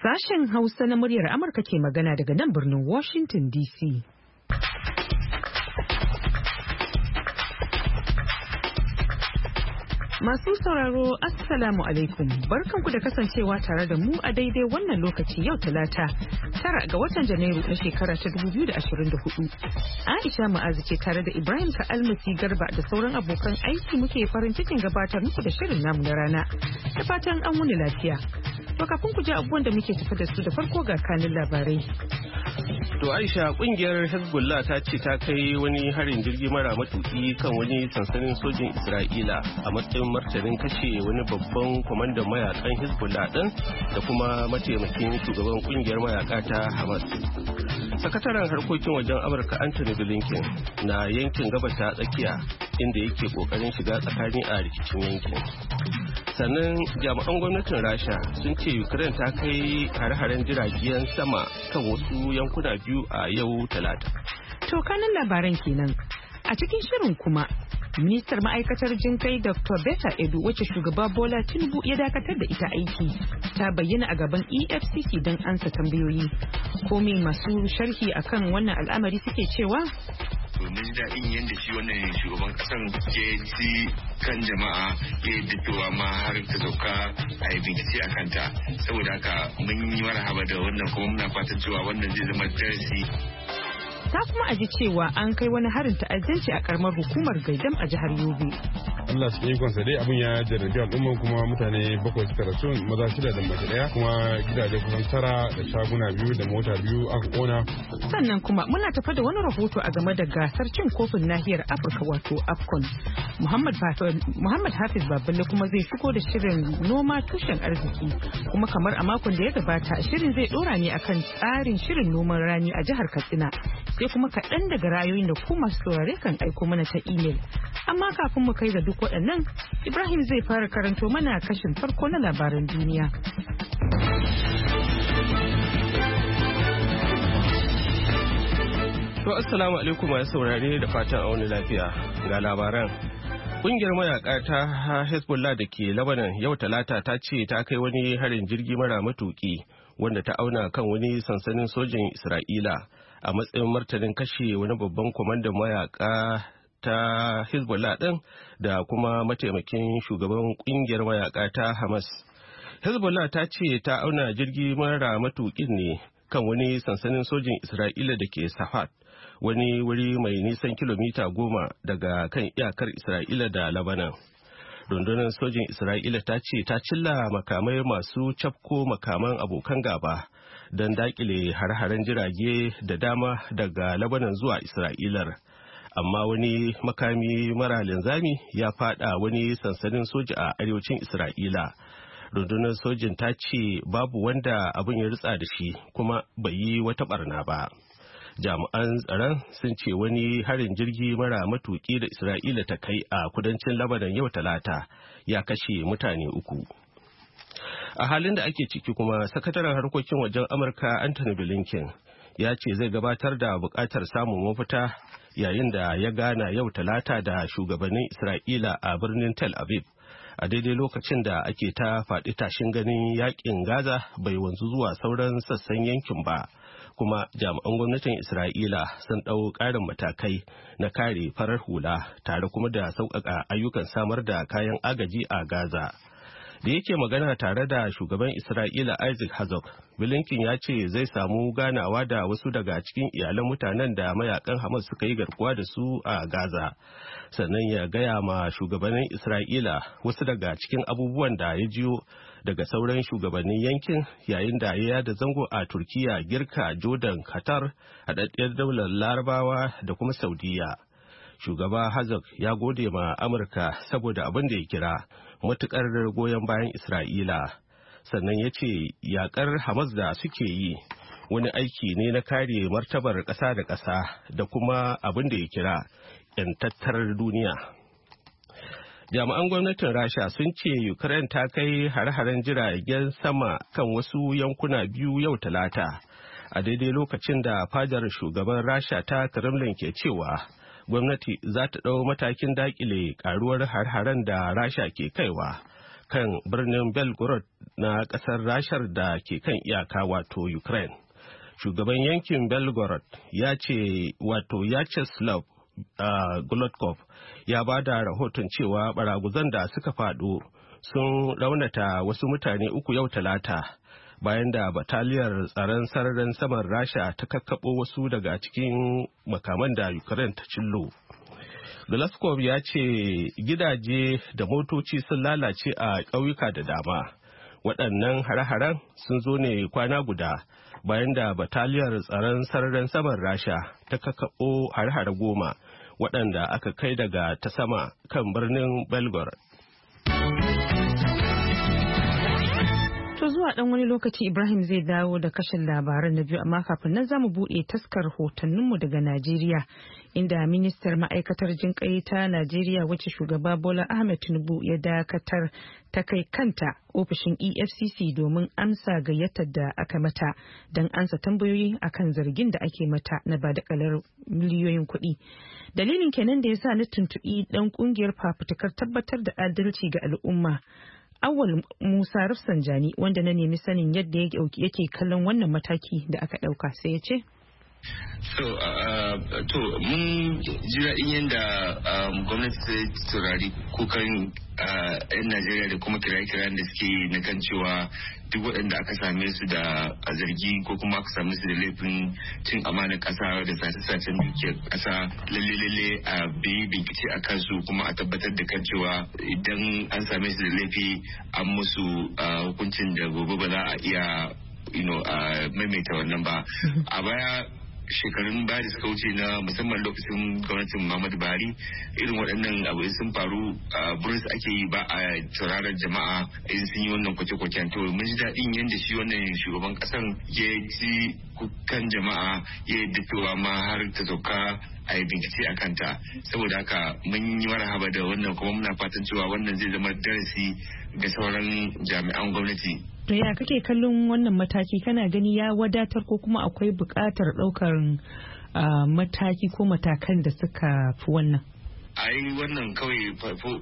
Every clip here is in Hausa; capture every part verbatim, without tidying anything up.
Sashen Hausa na muryar Amurka ke magana daga nan birnin Washington D C. Masu sauraro Assalamu alaikum, barkanku da kasancewa tare da mu a daidai wannan lokaci yau Talata tara ga watan Janairu na shekara ta dubu biyu da ashirin da hudu. Aisha Ma'azu ce tare da Ibrahim Ka'almasi Garba da sauran abokan aiki muke farin cikin gabatar muku da shirin namu na rana. Da fatan an wuni lafiya. To kafin ku ji abubuwan da muke tafi da su da farko ga kanin labarai. To Aisha, kungiyar Hezbollah ta ce ta kai wani harin jirgi mara matuki kan wani sansanin sojin Isra'ila a matsayin martanin kashe wani babban kwamandan mayakan Hezbollah din da kuma mataimakin shugaban kungiyar mayaka ta Hamas. Sakataren harkokin wajen Amurka Anthony Blinken na yankin gabas ta tsakiya inda yake kokarin shiga tsakani a rikicin yankin. Sannan jami'an gwamnatin Rasha sun ce Ukraine ta kai hare-haren jiragen sama kan wasu yankuna biyu a yau Talata. To kanan labaran kenan. A cikin shirin kuma, ministar ma'aikatar jinkai Doctor Betta Edu wacce shugaba Bola Tinubu ya dakatar da ita aiki ta bayyana a gaban E F C C don ansa tambayoyi. Ko me masu sharhi akan wannan al'amari suke cewa? Mun ji daɗin yadda shi wannan shugaban ƙasan ya ci kan jama'a ya yi fitowa ma har ta sauka a yi bincike a kanta, saboda haka mun yi marhaba da wannan kuma muna fatan cewa wannan zai zama darasi. Ta kuma aji cewa an kai wani harin ta'addanci a karamar hukumar Gaidam a jihar Yobe. Allah su yi kwansa dai abin ya jarrabi al'umma kuma mutane bakwai suka rasu, maza shida da mace daya, kuma gidaje kusan tara da shaguna biyu da mota biyu aka kona. Sannan kuma muna tafa da wani rahoto a game da gasar cin kofin nahiyar Afirka wato AFCON. Muhammad Muhammad Hafiz Baballe kuma zai shigo da shirin noma tushen arziki, kuma kamar a makon da ya gabata shirin zai dora ne akan tsarin shirin noman rani a jihar Katsina. Sai kuma kaɗan daga ra'ayoyin da ku masu saurare kan aiko mana ta imel. Amma kafin mu kai ga duk waɗannan, Ibrahim zai fara karanto mana kashin farko na labaran duniya. To assalamu alaikum masu saurare da fatan auni lafiya ga labaran. Kungiyar mayaka ta Hezbollah da ke Lebanon yau Talata ta ce ta kai wani harin jirgi mara matuki wanda ta auna kan wani sansanin sojin Isra'ila a matsayin martanin kashe wani babban kwamandan mayaka ta Hezbollah din da kuma mataimakin shugaban kungiyar mayaka ta Hamas. Hezbollah ta ce ta auna jirgi mara matukin ne kan wani sansanin sojin Isra'ila da ke Safat, wani wuri mai nisan kilomita goma daga kan iyakar Isra'ila da Lebanon. Rundunar sojin Isra'ila ta ce ta cilla makamai masu cafko makaman abokan gaba don dakile har-haren jirage da dama daga Lebanon zuwa Isra'ilar. Amma wani makami mara linzami ya fada wani sansanin soja a arewacin Isra'ila. Rundunar sojin ta ce babu wanda abin ya ritsa da shi kuma bai yi wata barna ba. Jami'an tsaron sun ce wani harin jirgi mara matuki da Isra'ila ta kai a kudancin Lebanon yau Talata ya kashe mutane uku. A halin da ake ciki kuma, sakataren harkokin wajen Amurka Anthony Blinken ya ce zai gabatar da buƙatar samun mafita yayin da ya gana yau Talata da shugabannin Isra'ila a birnin Tel Aviv, a daidai lokacin da ake ta faɗi tashin ganin yakin Gaza bai wanzu zuwa sauran sassan yankin ba. Kuma jami'an gwamnatin Isra'ila sun ɗau ƙarin matakai na kare farar hula tare kuma da sauƙaƙa ayyukan samar da kayan agaji a Gaza. Da yake magana tare da shugaban Isra'ila Isaac Herzog, Blinken ya ce zai samu ganawa da wasu daga cikin iyalan mutanen da mayakan Hamas suka yi garkuwa da su a Gaza. Sannan ya gaya ma shugabannin Isra'ila wasu daga cikin abubuwan da ya jiyo daga sauran shugabannin yankin yayin da ya yada zango a Turkiya, Girka, Jordan, Qatar, haɗaɗɗiyar daular Larabawa da kuma Saudiya. Shugaba Herzog ya gode ma Amurka saboda abin da ya kira matukar goyon bayan Isra'ila. Sannan ya ce yakar Hamas da suke yi wani aiki ne na kare martabar ƙasa da ƙasa da kuma abin da ya kira 'yantattar duniya. Jami'an gwamnatin Rasha sun ce Ukraine ta kai hare-haren jiragen sama kan wasu yankuna biyu yau Talata, a daidai lokacin da fadar shugaban Rasha ta Kremlin ke cewa gwamnati za ta ɗau matakin dakile karuwar har-haren da Rasha ke kaiwa kan birnin Belgorod na ƙasar Rashar da ke kan iyaka wato Ukraine. Shugaban yankin Belgorod ya ce wato Vyacheslav uh, Golotkov ya ba da rahoton cewa baraguzan da suka faɗo sun raunata wasu mutane uku yau talata bayan da bataliyar tsaron sararin saman Rasha ta kakkaɓo wasu daga cikin makaman da Ukraine ta cillo. Golotkov ya ce gidaje da motoci sun lalace a ƙauyuka da dama. Waɗannan hare-haren sun zo ne kwana guda bayan da bataliyar tsaron sararin saman Rasha ta kakkaɓo hare-hare goma waɗanda aka kai daga ta sama kan birnin Belgorod. To zuwa ɗan wani lokaci Ibrahim zai dawo da kashin labaran na biyu, amma kafin nan zamu buɗe taskar hotonninmu daga Najeriya, inda ministar ma'aikatar jinƙai ta Najeriya wacce shugaba Bola Ahmed Tinubu ya dakatar ta kai kanta ofishin E F C C domin amsa gayyatar da aka mata don ansa tambayoyi akan zargin da ake mata na badakalar miliyoyin kuɗi. Dalilin kenan da ya sa na tuntuɓi ɗan ƙungiyar fafutukar tabbatar da adalci ga al'umma, Awal Musa Rafsanjani, wanda na nemi sanin yadda yake kallon wannan mataki da aka ɗauka, sai ya ce. So, uh, to mun ji daɗin yadda um, gwamnati ta turari kukan uh, 'yan Najeriya da kuma kiraye-kirayen da suke na kan cewa duk waɗanda aka same su da zargi ko kuma aka same su da laifin cin amanar ƙasa da sace-sacen dukiyar ƙasa lalle-lalle a biyi bincike a kansu kuma a tabbatar da kan cewa idan an same su da laifi an musu uh, hukuncin da gobe ba za a iya you know, uh, maimaita wannan ba. A baya shekarun baya da suka wuce na musamman lokacin gwamnatin Muhammadu Buhari irin waɗannan abu sun faru a buris ake yi ba a tauraron jama'a idan sun yi wannan kwace-kwacen. To mun ji daɗin yadda shi wannan shugaban ƙasan ya ji kukan jama'a ya yadda cewa ma har ta sauka a yi bincike a kanta, saboda haka mun yi marhaba da wannan kuma muna fatan cewa wannan zai zama darasi ga sauran jami'an gwamnati. To ya kake kallon wannan mataki, kana gani ya wadatar ko kuma akwai buƙatar ɗaukar uh, mataki ko matakan da suka fi wannan? ai wannan kawai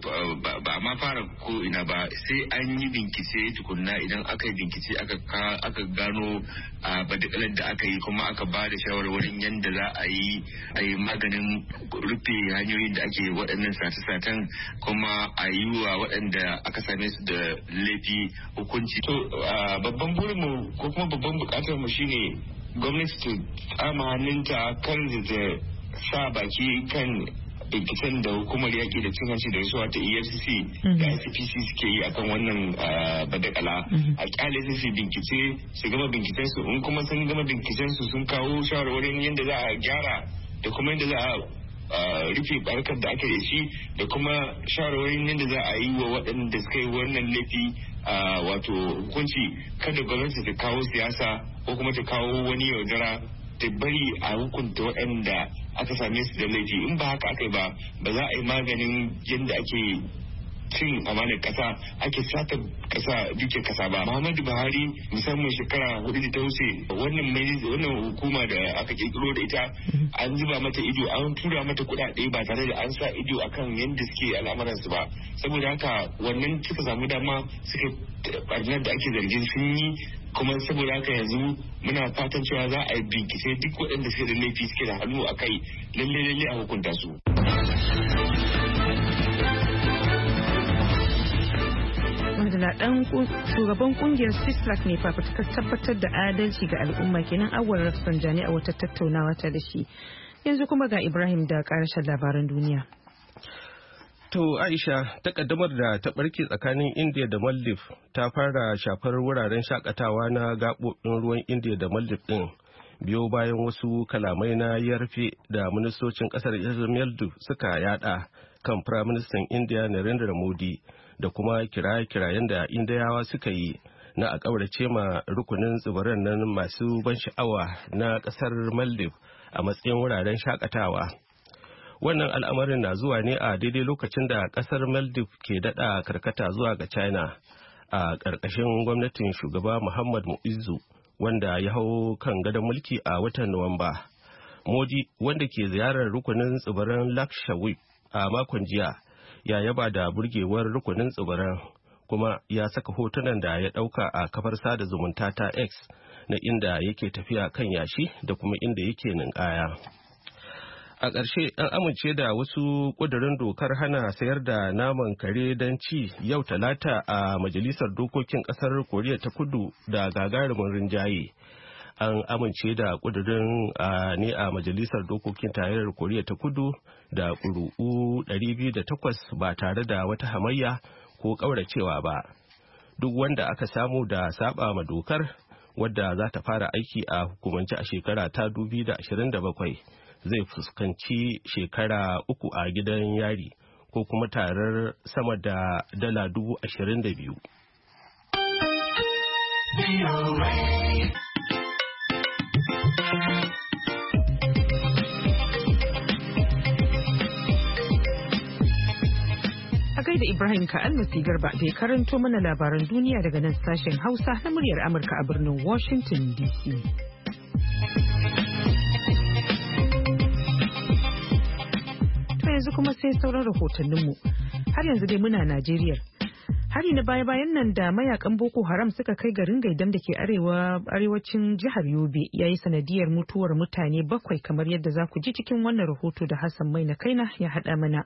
ba ma fara ko ina ba, sai an yi bincike tukunna. Idan aka yi bincike aka gano badakalar da aka yi kuma aka ba da shawarwarin yadda za a yi a yi maganin rufe hanyoyin da ake waɗannan sace-sacen kuma a yi wa waɗanda aka same su da laifi hukunci. To babban burinmu ko kuma babban bukatar mu shine gwamnati ta tsama hannunta kan da sa baki kan binciken da hukumar yaƙi da cin hanci da rasuwa ta E F C C da I C P C suke yi akan wannan badakala. A kyale su bincike su gama binciken su, in kuma sun gama binciken su sun kawo shawarwarin yadda za a gyara da kuma yadda za a rufe barkar da ake da shi da kuma shawarwarin yadda za a yi wa waɗanda suka yi wannan laifi wato hukunci. Kada gwamnati ta kawo siyasa ko kuma ta kawo wani yaudara ta bari a hukunta waɗanda aka same su da laifi. In ba haka aka yi ba ba za a yi maganin yadda ake cin amanar kasa, ake sata kasa duke kasa ba. Muhammadu Buhari musamman shekara hudu da ta wuce wannan wannan hukuma da aka kirkiro da ita an zuba mata ido, an tura mata kuɗaɗe ba tare da an sa ido akan yadda suke al'amuransu ba. Saboda haka wannan suka samu dama suka barnar da ake zargin sun yi, kuma saboda haka yanzu muna fatan cewa za a yi bincike duk waɗanda suke da laifi suke da hannu a kai lalle lalle a hukunta su. Madala dan shugaban kungiyar Sislak ne fafutukar tabbatar da adalci ga al'umma kenan Awwal Rafsanjani a wata tattaunawa ta da shi. Yanzu kuma ga Ibrahim da ƙarshen labaran duniya. To Aisha, takaddamar da ta barke tsakanin India da Maldives ta fara shafar wuraren shakatawa na gaɓoɓin ruwan India da Maldives ɗin biyo bayan wasu kalamai na yarfe da ministocin ƙasar Maldives suka yada kan Firaministan India Narendra Modi da kuma kiraye-kirayen da Indiyawa suka yi na a ƙaurace ma rukunin tsibiran nan masu ban sha'awa na ƙasar Maldives a matsayin wuraren shakatawa. Wannan al'amarin na zuwa ne a daidai lokacin da kasar Maldives ke dada karkata zuwa ga China a ƙarƙashin gwamnatin shugaba Muhammad Mu'izzu wanda ya hau kan gadon mulki a watan Nuwamba. Modi wanda ke ziyarar rukunin tsibiran Lakshadweep a makon jiya ya yaba da burgewar rukunin tsibiran kuma ya saka hotunan da ya ɗauka a kafar sada zumunta ta X na inda yake tafiya kan yashi da kuma inda yake ninkaya. A ƙarshe an amince da wasu ƙudurin dokar hana sayar da naman kare don ci yau talata a Majalisar Dokokin ƙasar Koriya ta Kudu da gagarumin rinjaye. An amince da ƙudurin ne a Majalisar Dokokin Tarayyar Koriya ta Kudu da ƙuri'u ɗari biyu da takwas ba tare da wata hamayya ko ƙauracewa ba. Duk wanda aka samu da saba ma dokar wadda za ta fara aiki a hukumance a shekara ta dubu biyu da ashirin da bakwai zai fuskanci shekara uku a gidan yari ko kuma tarar sama da dala dubu ashirin da biyu. Da Ibrahim Ka'almasi Garba da ya karanto mana labaran duniya daga nan sashen Hausa na muryar Amurka a birnin Washington D C. To yanzu kuma sai sauran rahotanninmu. Har yanzu dai muna Najeriya. Hari na baya-bayan nan da mayakan Boko Haram suka kai garin Gaidam da ke arewa arewacin jihar Yobe ya yi sanadiyar mutuwar mutane bakwai kamar yadda za ku ji cikin wannan rahoto da Hassan Maina Kaina ya haɗa mana.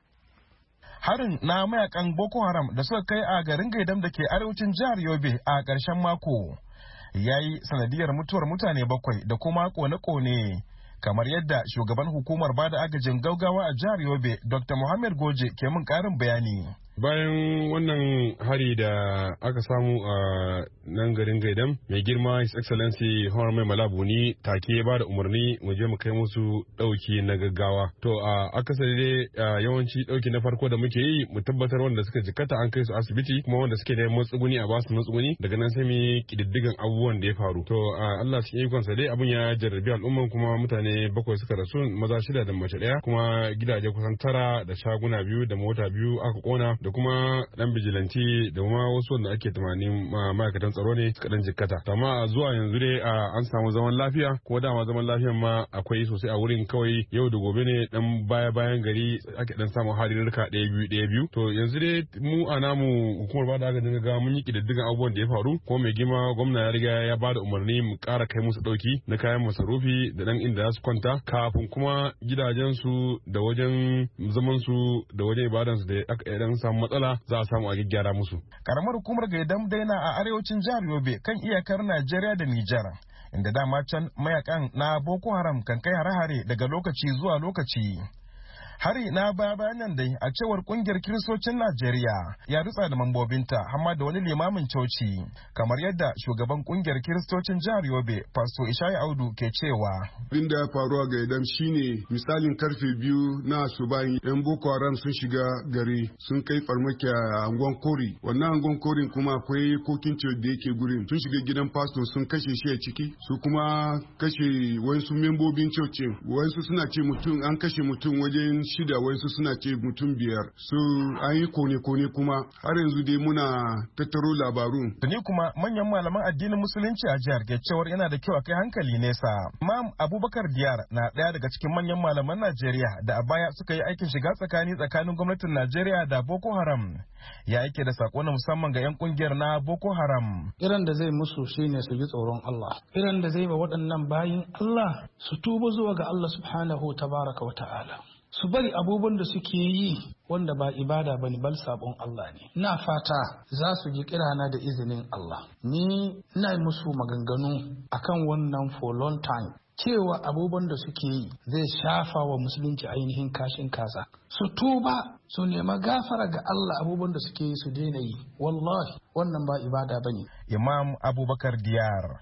Harin na mayakan Boko Haram da suka kai a garin Gaidam da ke arewacin jihar Yobe a ƙarshen mako ya yi sanadiyar mutuwar mutane bakwai da kuma kone-kone kamar yadda shugaban hukumar bada agajin gaugawa a jihar Yobe Doctor Muhammad Goje ke min ƙarin bayani. Bayan wannan hari da aka samu a nan garin Gaidam, mai girma His Excellency Honorable Malabuni take ya ba da umarni mu je mu kai musu dauki na gaggawa. To a akasari dai yawanci dauki na farko da muke yi mu tabbatar wanda suka jikata an kai su asibiti kuma wanda suke da matsuguni a basu matsuguni daga nan sai mu kididdigan abubuwan da ya faru. To Allah cikin ikon sa dai abun ya jarrabi al'umman kuma mutane bakwai suka rasu, maza shida da mace daya, kuma gidaje kusan tara da shaguna biyu da mota biyu aka kona da kuma dan bijilanti da kuma wasu wanda ake tunanin ma'aikatan tsaro ne suka dan jikkata. Amma zuwa yanzu dai an samu zaman lafiya, ko dama zaman lafiyan ma akwai sosai a wurin, kawai yau da gobe ne dan baya bayan gari ake dan samu harirka ɗaya biyu ɗaya biyu. To yanzu dai mu a namu hukumar bada agajin gaggawa mun yi kididdigan abubuwan da ya faru, ko mai girma gwamna ya riga ya bada umarni mu ƙara kai musu ɗauki na kayan masarufi da dan inda za su kwanta, kafin kuma gidajensu da wajen zamansu da wajen ibadansu da aka dan samu matsala za a samu a gyara musu. Karamar hukumar Gaidam daina a arewacin jihar Yobe kan iyakar Najeriya da Nijar, inda dama can mayakan na Boko Haram kan kai hare-hare daga lokaci zuwa lokaci. Hari na baya bayan nan dai a cewar kungiyar Kiristocin Najeriya ya rutsa da mambobinta hamma da wani limamin coci, kamar yadda shugaban kungiyar Kiristocin jihar Yobe Pastor Ishaya Audu ke cewa. Abin da ya faru a Gaidam shine misalin karfe biyu na asubahin yan Boko Haram sun shiga gari sun kai farmaki a angon Kori. Wannan angon Korin kuma akwai kokin ce da yake gurin. Sun shiga gidan pastor sun kashe shi a ciki, su kuma kashe wasu membobin cocin. Wasu suna ce mutum an kashe mutum wajen shida, wasu suna ce mutum biyar. So an yi kone-kone kuma har yanzu dai muna tattaro labarun. Da ni kuma manyan malaman addinin musulunci a jihar ke cewar yana da kyau a kai hankali nesa. Imam Abubakar Diyar na ɗaya daga cikin manyan malaman Najeriya da a baya suka yi aikin shiga tsakani tsakanin gwamnatin Najeriya da Boko Haram. Ya yake da sako na musamman ga 'yan kungiyar na Boko Haram. Irin da zai musu shine su ji tsoron Allah. Irin da zai ba waɗannan bayin Allah su tuba zuwa ga Allah subhanahu tabaraka wa ta'ala. Su bari abubuwan da suke yi wanda ba ibada bane bal sabon Allah ne. Ina fata za su ji kirana da izinin Allah. Ni ina musu maganganu akan wannan for long time. Cewa abubuwan da suke yi zai shafa wa musulunci ainihin kashin kasa. Su tuba su nema gafara ga Allah abubuwan da suke yi su daina yi. Wallahi wannan ba ibada bane. Imam Abubakar Diyar,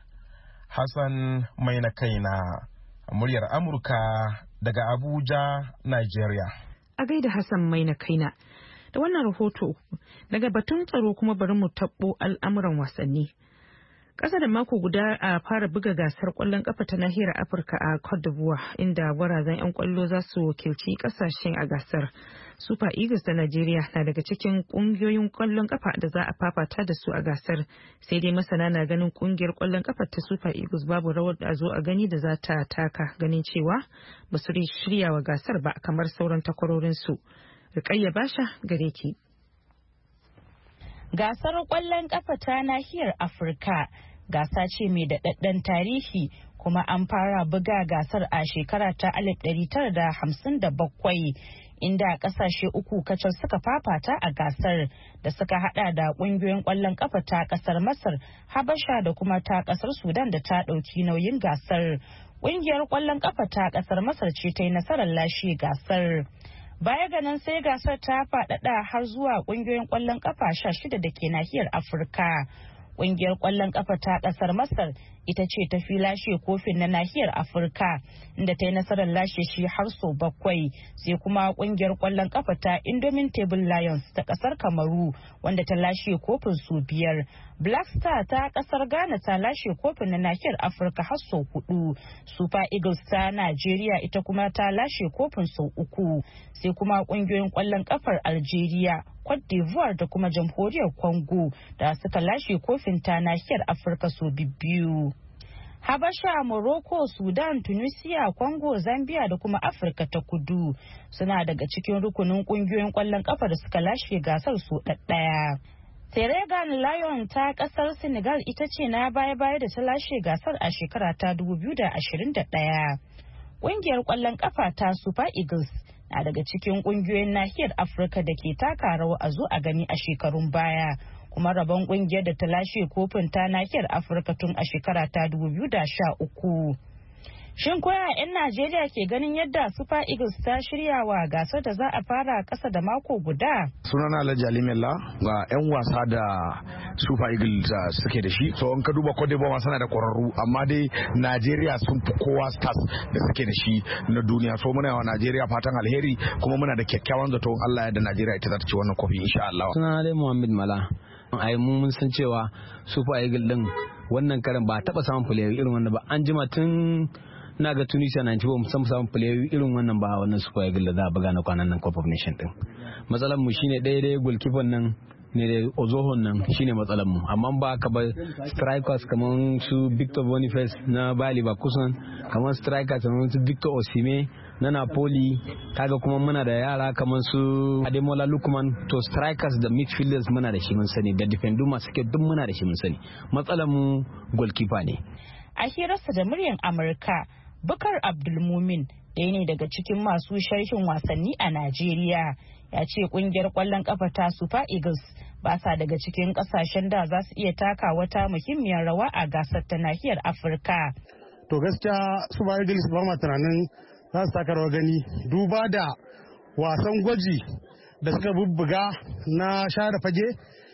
Hassan Maina Kaina, muryar Amurka daga Abuja, Nigeria. A gaida Hassan Maina Kaina. Da wannan rahoto daga batun tsaro kuma bari mu tabbo al'amuran wasanni. Ƙasa da mako guda a fara buga gasar ƙwallon ƙafa ta nahiyar Afirka a Cote d'Ivoire, inda gwarazan 'yan ƙwallo za su wakilci ƙasashen a gasar. Super Eagles ta Najeriya na daga cikin ƙungiyoyin ƙwallon ƙafa da za a fafata da su a gasar. Sai dai masana na ganin ƙungiyar ƙwallon ƙafa ta Super Eagles babu rawar da zo a gani da za ta taka, ganin cewa ba su shirya wa gasar ba kamar sauran takwarorinsu. Rukayya Basha gare ki. Gasar ƙwallon ƙafa ta nahiyar Afirka gasa ce mai daɗaɗɗen tarihi kuma an fara buga gasar a shekara ta alif ɗari tara da hamsin da bakwai inda ƙasashe uku kacal suka fafata a gasar da suka hada da ƙungiyoyin ƙwallon ƙafa ta ƙasar Masar, Habasha da kuma ta ƙasar Sudan da ta ɗauki nauyin gasar. Ƙungiyar ƙwallon ƙafa ta ƙasar Masar ce ta yi nasarar lashe gasar. Baya ga nan sai gasar ta faɗaɗa har zuwa ƙungiyoyin ƙwallon ƙafa sha shida da ke nahiyar Afirka. Ƙungiyar ƙwallon ƙafa ta ƙasar Masar ita ce ta fi lashe kofin na nahiyar Afirka inda ta yi nasarar lashe shi har sau bakwai, sai kuma ƙungiyar ƙwallon ƙafa ta Indomitable Lions ta ƙasar Kamaru wanda ta lashe kofin su biyar. Black Star ta ƙasar Ghana ta lashe kofin na nahiyar Afirka har sau hudu. Super Eagles ta Najeriya ita kuma ta lashe kofin sau uku, sai kuma ƙungiyoyin ƙwallon ƙafar Algeria, Cote d'Ivoire da kuma Jamhuriyar Congo da suka lashe kofin ta nahiyar Afirka sau biyu. Habasha, Morocco, Sudan, Tunisia, Congo, Zambia da kuma Afirka ta Kudu suna daga cikin rukunin kungiyoyin kwallon kafa da suka lashe gasar su ɗaɗɗaya. Senegal Lion ta kasar Senegal ita ce na baya-baya da ta lashe gasar a shekara ta dubu biyu da ashirin da ɗaya. Ƙungiyar kwallon kafa ta Super Eagles na daga cikin kungiyoyin nahiyar Afirka da ke taka rawa a zo a gani a shekarun baya. Kuma rabon kungiyar da ta lashe kofin ta nahiyar Afirka tun a shekara ta dubu biyu da sha uku. Shin koya 'yan Najeriya ke ganin yadda Super Eagles ta shirya wa gasar da za a fara kasa da mako guda? Sunana Alhaji Ali Mella ga 'yan wasa da Super Eagles suke da shi. So in ka duba Cote d'Ivoire sana da kwararru amma dai Najeriya sun fi kowa stars da suke da shi na duniya. So muna wa Najeriya fatan alheri kuma muna da kyakkyawan zato Allah ya da Najeriya ita za ta ci wannan kofi insha Allah. Sunana dai Muhammad Mala. Ai mun san cewa Super Eagles din wannan karin ba taba samun player irin wannan ba. An jima tun na ga Tunisia na ba mu san samun player irin wannan ba wannan Super Eagles da za a buga na kwanan nan Cup of Nation din. Matsalar mu shine ɗaya ɗaya goalkeeper nan ne da Ozohon nan shine matsalar mu amma ba ka ba strikers kamar su Victor Boniface na Bali ba kusan kamar strikers kamar su Victor Osimhen na Napoli kaga kuma muna da yara kamar su Ademola Lookman to strikers da midfielders muna da shi mun sani da defender masu kyau duk muna da shi mun sani matsalar mu goalkeeper ne. A hirarsa da muryar Amurka Bukar Abdulmumin ɗaya ne daga cikin masu sharhin wasanni a Najeriya ya ce kungiyar kwallon kafa ta Super Eagles ba sa daga cikin kasashen da za su iya taka wata muhimmiyar rawa a gasar ta nahiyar Afirka. To gaskiya Super Eagles ba ma tunanin za su taka rawar gani duba da wasan gwaji da suka bubbuga na share fage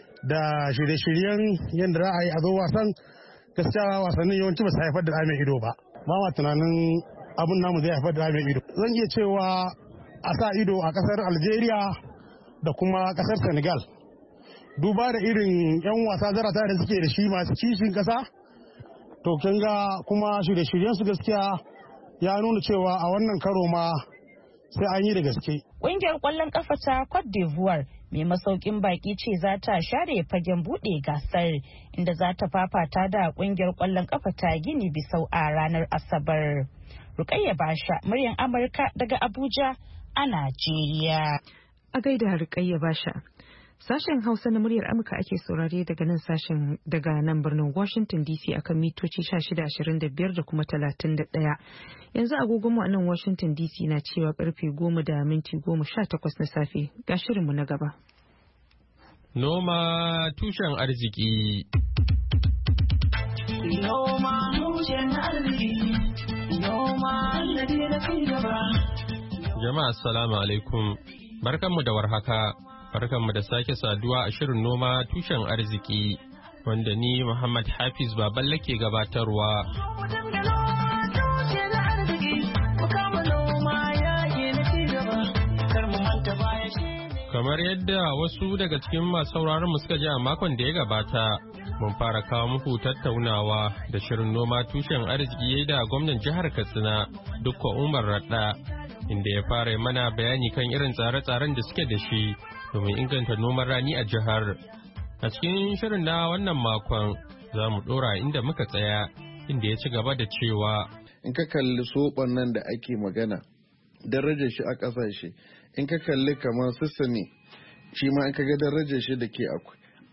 da shirye-shiryen yadda za a yi a zo wasan gaskiya wasannin yawanci ba su haifar da mai ido ba. Ba ma tunanin abin namu zai haifar da mai ido. Zan iya cewa a sa ido a kasar Algeria da kuma kasar Senegal. Duba da irin 'yan wasa zarata da suke da shi masu kishin kasa, to kin ga kuma shirye-shiryen su gaskiya ya nuna cewa a wannan karo ma sai an yi da gaske. Ƙungiyar ƙwallon ƙafa ta Cote d'Ivoire mai masaukin baki ce za ta share fagen buɗe gasar inda za ta fafata da ƙungiyar ƙwallon ƙafa ta Gini Bisau a ranar Asabar. Rukayya Basha, muryar Amurka daga Abuja a Najeriya. A gaida Rukayya Basha. Sashen Hausa na muryar Amurka ake saurare daga nan sashen daga nan birnin Washington D C akan mitoci shida ashirin da biyar da kuma talatin da ɗaya. Yanzu agogonmu a nan Washington D C na cewa karfe goma da minti goma sha takwas na safe. Ga shirinmu na gaba. Noma tushen arziki. Noma tushen arziki. Noma alladhi na ci gaba. Jama'a assalamu alaikum. Barkanmu da warhaka. Barkanmu da sake saduwa a shirin noma tushen arziki wanda ni Muhammad Hafiz Baballe ke gabatarwa. Kamar yadda wasu daga cikin masu sauraron mu suka ji a makon da ya gabata, mun fara kawo muku tattaunawa da shirin noma tushen arziki da gwamnan jihar Katsina Dukko Umar Radda, inda ya fara mana bayani kan irin tsare-tsaren da suke da shi domin inganta noman rani a jihar. A cikin shirin na wannan makon za mu ɗora inda muka tsaya, inda ya ci gaba da cewa in ka kalli soɓon nan da ake magana darajar shi a ƙasashe, in ka kalli kamar sissani shi ma in ka ga darajar shi da ke akwai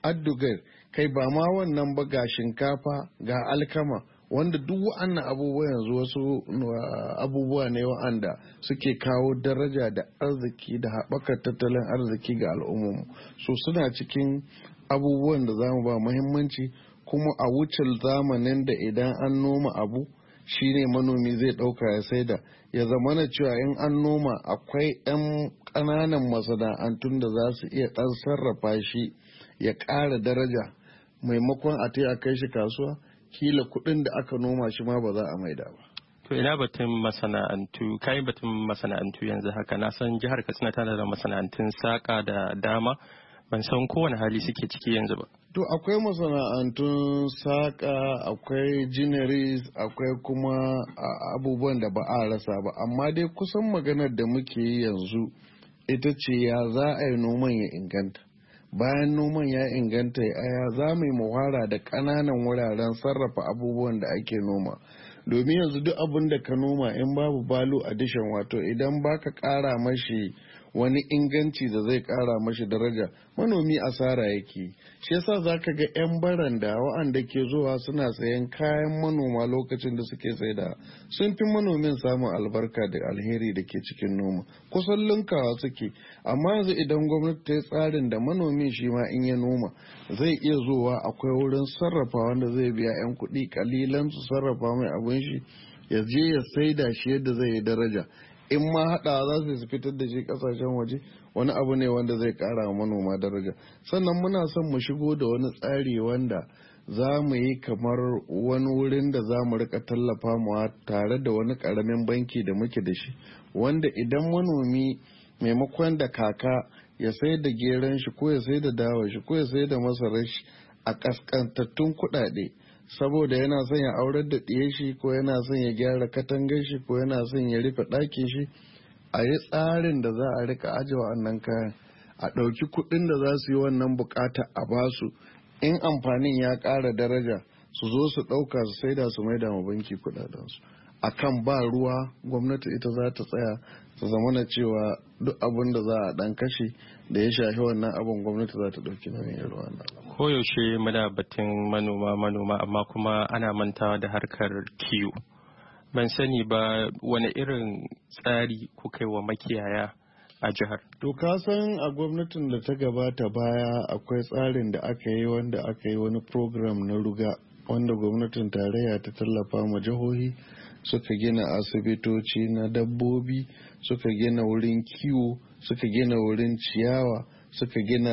addugar, kai ba ma wannan ba, ga shinkafa ga alkama, wanda duk wa'annan abubuwa yanzu wasu abubuwa ne wa'anda suke kawo daraja da arziki da haɓakar tattalin arziki ga al'ummarmu. So suna cikin abubuwan da za mu ba muhimmanci, kuma a wucin zamanin da idan an noma abu shine manomi zai ɗauka ya saida, ya zamana cewa in an noma akwai 'yan ƙananan masana'antun da za su iya ɗan sarrafa shi ya ƙara daraja, maimakon a a kai shi kasuwa, kila kuɗin da aka noma shi ma ba za a maida ba. To ina batun masana'antu, kai batun masana'antu yanzu haka, na san jihar Katsina tana da masana'antun saƙa da dama, ban san kowane hali suke ciki yanzu ba. To akwai masana'antun saƙa, akwai gineries, akwai kuma abubuwan da ba a rasa ba, amma dai kusan maganar da muke yi yanzu ita ce ya za a yi noman ya inganta. Bayan noman ya inganta ya za mu yi muhara da ƙananan wuraren sarrafa abubuwan da ake noma. Domin yanzu duk abin da ka noma in babu balu addition, wato idan baka ƙara mashi wani inganci da zai kara mashi daraja, manomi asara yake. Shi yasa zaka ga 'yan baranda wa'anda ke zuwa suna sayan kayan manoma lokacin da suke saida sun fi manomin samun albarka da alheri da ke cikin noma, kusan linkawa suke. Amma yanzu idan gwamnati ta yi tsarin da manomin shi ma in ya noma zai iya zuwa akwai wurin sarrafa wanda zai biya 'yan kuɗi kalilan su sarrafa mai abin shi, ya je ya saida shi yadda zai yi daraja. In ma haɗawa za su fitar da shi ƙasashen waje, wani abu ne wanda zai ƙara wa manoma daraja. Sannan muna son mu shigo da wani tsari wanda za mu yi kamar wani wurin da za mu rika tallafa mu tare da wani ƙaramin banki da muke da shi, wanda idan manomi maimakon da kaka ya sai da geron shi ko ya sai da dawa shi ko ya sai da masarar shi a ƙasƙantattun kuɗaɗe, saboda yana son ya aurar da ɗiye shi ko yana son ya gyara katangar shi ko yana son ya rufe ɗakin shi, a yi tsarin da za a rika aje wa'annan kayan, a ɗauki kuɗin da za su yi wannan bukata a basu, in amfanin ya ƙara daraja su zo su ɗauka su saida su maida ma banki kuɗaɗensu. A kan ba ruwa gwamnati ita za ta tsaya su zamana cewa duk abin da za a ɗan kashe da ya shafi wannan abin gwamnati za ta ɗauki nauyin ruwa na. Koyaushe muna batun manoma manoma amma kuma ana mantawa da harkar kiwo. Ban sani ba wani irin tsari kuka yi wa makiyaya a jihar. To ka san a gwamnatin da ta gabata baya akwai tsarin da aka yi wanda aka yi wani program na ruga wanda gwamnatin tarayya ta tallafa ma jihohi, suka gina asibitoci na dabbobi, suka gina wurin kiwo, suka gina wurin ciyawa, suka gina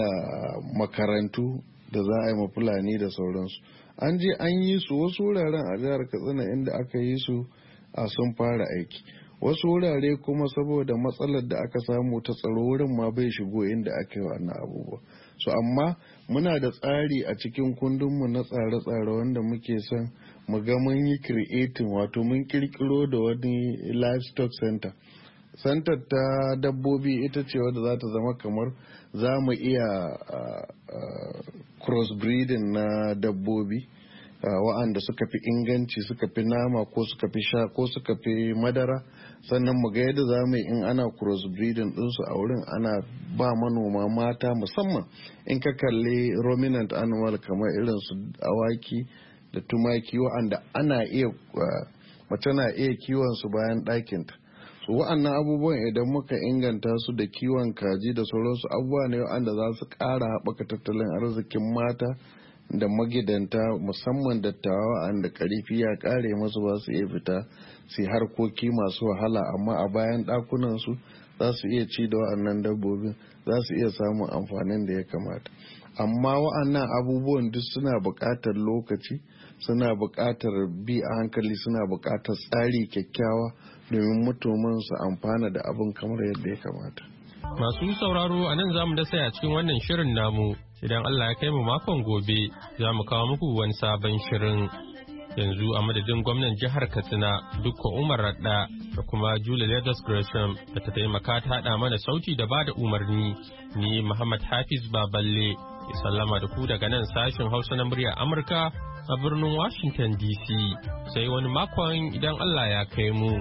makarantu da za a yi ma fulani da sauransu. An je an yi su wasu wuraren a jihar Katsina inda aka yi su a sun fara aiki, wasu wurare kuma saboda matsalar da aka samu ta tsaro wurin ma bai shigo inda aka yi wannan abubuwa. So amma muna da tsari a cikin kundinmu na tsare-tsare wanda muke son mu ga mun yi creating, wato mun kirkiro da wani livestock center. Center ta dabbobi ita ce wadda za ta zama kamar za mu iya uh, uh, crossbreeding na dabbobi uh, wa'anda suka fi inganci, suka fi nama ko suka fi sha ko suka fi madara, sannan mu ga yadda za mu yi in ana crossbreeding ɗinsu a wurin ana ba manoma mata, musamman in ka kalli ruminant animal kamar irin su awaki da tumaki wa'anda ana iya uh, mace na iya kiwon su bayan ɗakinta. So wa'annan abubuwan idan muka inganta su da kiwon kaji da sauransu, abubuwa ne wa'anda za su ƙara haɓaka tattalin arzikin mata da magidanta, musamman dattawa wa'anda ƙarfi ya ƙare masu ba su iya fita su harkoki masu wahala, amma a bayan ɗakunan su za su iya ci da wa'annan dabbobin, za su iya samun amfanin da ya kamata. Amma wa'annan abubuwan duk suna buƙatar lokaci, suna buƙatar bi a hankali, suna buƙatar tsari kyakkyawa domin mutumin su amfana da abin kamar yadda ya kamata. Masu sauraro a nan za mu dasa a cikin wannan shirin namu, idan Allah ya kai mu makon gobe za mu kawo muku wani sabon shirin. Yanzu a madadin gwamnan jihar Katsina Dukko Umar Radda da kuma Julie Leathers Gresham da ta taimaka ta haɗa mana sauti da bada umarni, ni Muhammad Hafiz Baballe ya sallama da ku daga nan sashen Hausa na murya Amurka a birnin Washington D C, sai wani makon idan Allah ya kai mu.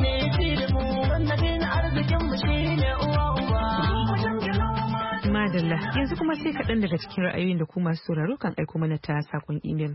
Madalla madalla yanzu kuma sai kaɗan daga cikin ra'ayoyin da kuma masu sauraro kan aiko mana ta sakon imel.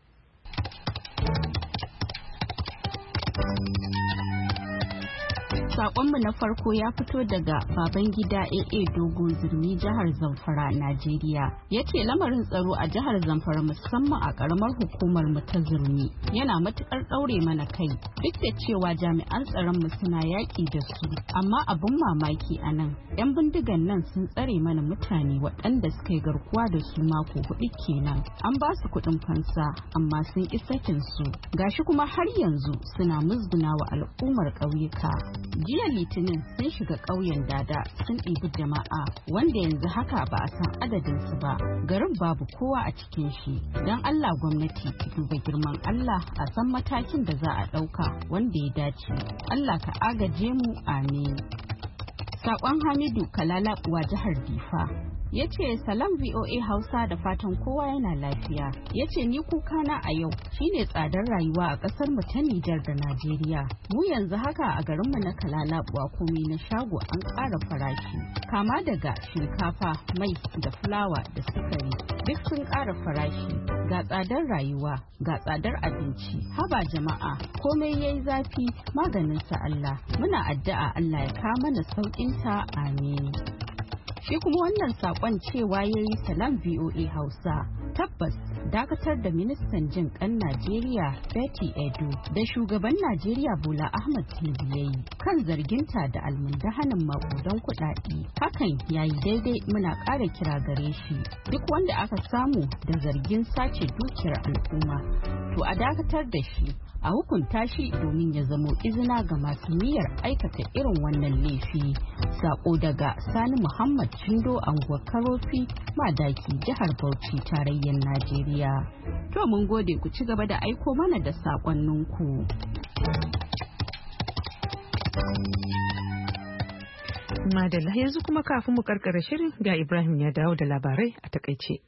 Sakonmu na farko ya fito daga Babangida A A Dogo Zurmi jihar Zamfara, Najeriya. Ya ce lamarin tsaro a jihar Zamfara musamman a karamar hukumar mu ta Zurmi yana matukar daure mana kai. Duk da cewa jami'an tsaron mu suna yaki da su, amma abun mamaki a nan, 'yan bindigan nan sun tsare mana mutane waɗanda suka yi garkuwa da su mako hudu kenan. An ba su kuɗin fansa amma sun ƙi sakin su. Gashi kuma har yanzu suna musguna wa al'ummar ƙauyuka. Jiya Litinin sun shiga ƙauyen Dada sun ɗibi jama'a wanda yanzu haka ba a san adadinsu ba. Garin babu kowa a cikin shi. Don Allah gwamnati duba girman Allah a san matakin da za a ɗauka wanda ya dace. Allah ka agaje mu, amin. Saƙon Hamidu Kalalabuwa jihar Difa. Ya ce salam V O A Hausa da fatan kowa yana lafiya. Ya ce ni kukana a yau shine tsadar rayuwa a ƙasar mu ta Nijar da Najeriya. Mu yanzu haka a garinmu na Kalalabuwa komai na shago an ƙara farashi. Kama daga shinkafa, mai da fulawa da sukari duk sun ƙara farashi. Ga tsadar rayuwa, ga tsadar abinci. Haba jama'a, komai yayi zafi maganin sa Allah. Muna addu'a Allah ya kawo mana sauƙinta, amin. Shi kuma wannan sakon cewa ya yi salam V O A Hausa. Tabbas dakatar da ministan jin kan Najeriya Betty Edo da shugaban Najeriya Bola Ahmed Tinubu yayi kan zarginta da almundahanin makudan kuɗaɗe. Hakan yayi daidai, muna ƙara kira gare shi. Duk wanda aka samu da zargin sace dukiyar al'umma to a dakatar da shi, a hukunta shi domin ya zamo izina ga masu niyyar aikata irin wannan laifi. Sako daga Sani Muhammad Chindo Anguwar Karofi, Madaki, jihar Bauchi, tarayyar Najeriya. To mun gode, ku ci gaba da aiko mana da sakonninku. Madalla yanzu kuma kafin mu karkara shirin ga Ibrahim ya dawo da labarai a takaice.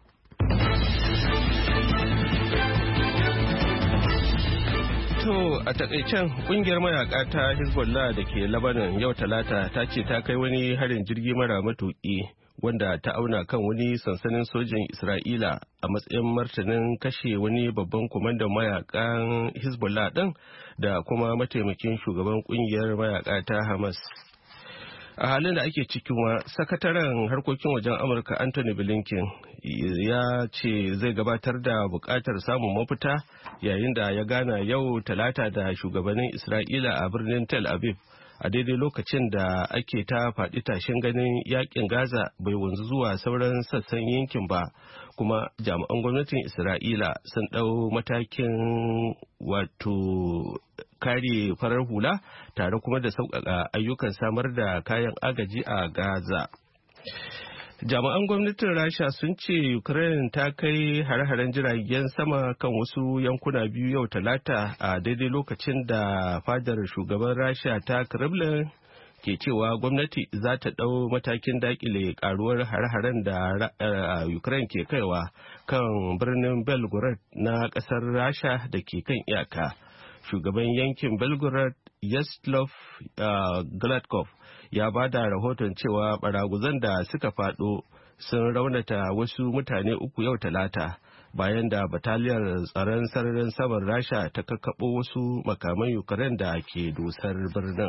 To a takaicen kungiyar mayaka ta Hezbollah da ke Lebanon yau talata ta ce ta kai wani harin jirgi mara matuƙi wanda ta auna kan wani sansanin sojin Isra'ila a matsayin martanin kashe wani babban kwamandan mayakan Hezbollah ɗin da kuma mataimakin shugaban kungiyar mayaka ta Hamas. A halin da ake cikin wa sakataren harkokin wajen Amurka Anthony Blinken ya ce zai gabatar da bukatar samun mafita yayin da ya gana yau talata da shugabannin Isra'ila a birnin Tel Aviv a daidai lokacin da ake ta faɗi tashin ganin yakin Gaza bai wanzu zuwa sauran sassan yankin ba, kuma jami'an gwamnatin Isra'ila sun ɗau matakin wato kare farar hula tare kuma da sauƙaƙa ayyukan samar da kayan agaji a Gaza. Jami'an gwamnatin Rasha sun ce Ukraine ta kai hare-haren jiragen sama kan wasu yankuna biyu yau talata a daidai lokacin da fadar shugaban Rasha ta Kremlin ke cewa gwamnati za ta ɗau matakin dakile karuwar hare-haren da Ukraine ke kaiwa kan birnin Belgorod na ƙasar Rasha da ke kan iyaka. Shugaban yankin Belgorod Yaslov Gladkov ya ba da rahoton cewa baraguzan da suka fado sun raunata wasu mutane uku yau talata bayan da bataliyar tsaron sararin saman Rasha ta kakkaɓo wasu makaman Ukraine da ke dusar birnin.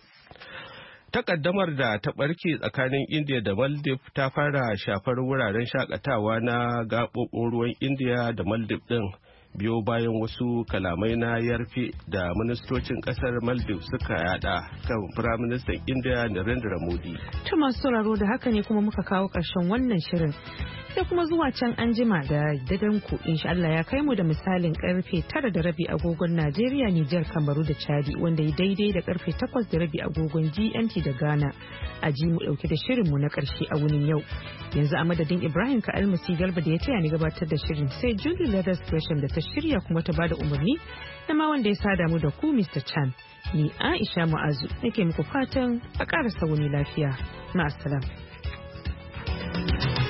Takaddamar da ta ɓarke tsakanin India da Maldives ta fara shafar wuraren shakatawa na gaɓoɓin ruwan India da Maldives ɗin. Biyo bayan wasu kalamai na yarfe da ministocin kasar Maldives suka yada kan firaministan India Narendra Modi. Ta masu sauraro da haka ne kuma muka kawo ƙarshen wannan shirin. Sai kuma zuwa can an jima da dadan ku insha Allah ya kai mu da misalin karfe tara da rabi agogon Najeriya, Nijar, Kamaru da Chadi wanda ya daidai da karfe takwas da rabi agogon G M T da Ghana. A ji mu dauke da shirin mu na ƙarshe a wunin yau. Yanzu a madadin Ibrahim Ka Almasi Garba da ya taya ni gabatar da shirin, sai Julie Leathers Gresham da ta shirya kuma ta bada umarni, da ma wanda ya sada mu da ku Mister Chan. Ni Aisha Mu'azu nake muku fatan a ƙarasa wuni lafiya. Ma'assalam.